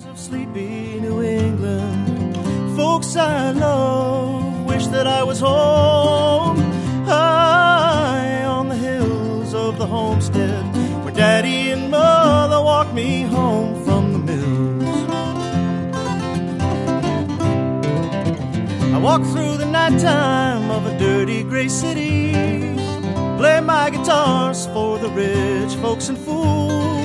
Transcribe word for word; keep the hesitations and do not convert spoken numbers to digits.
of sleepy New England, folks I love wish that I was home, high on the hills of the homestead, where Daddy and Mother walked me home from the mills. I walk through the nighttime of a dirty gray city, play my guitars for the rich folks and fools.